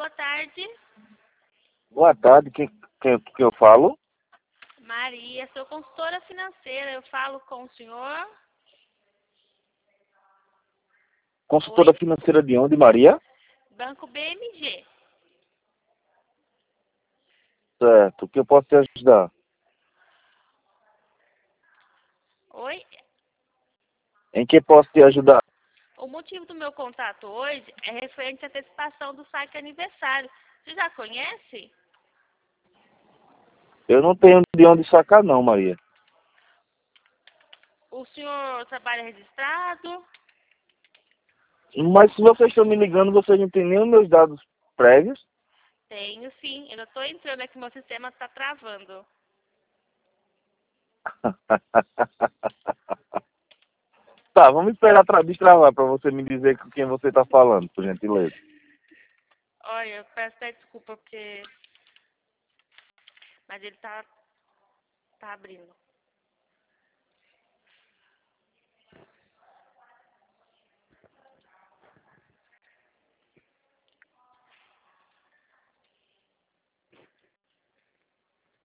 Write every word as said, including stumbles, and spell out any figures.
boa tarde. Boa tarde, quem, quem, que eu falo? Maria, sou consultora financeira. Eu falo com o senhor? Consultora Oi? financeira de onde, Maria? Banco B M G. Certo, o que eu posso te ajudar? Oi? Em que posso te ajudar? O motivo do meu contato hoje é referente à antecipação do saque aniversário. Você já conhece? Eu não tenho de onde sacar não, Maria. O senhor trabalha registrado? Mas se vocês estão me ligando, vocês não têm nem os meus dados prévios? Tenho sim. Eu estou entrando aqui, meu sistema está travando. Tá, vamos esperar tra destravar para você me dizer com quem você está falando, por gentileza. Olha, eu peço até desculpa porque... Mas ele tá, tá abrindo.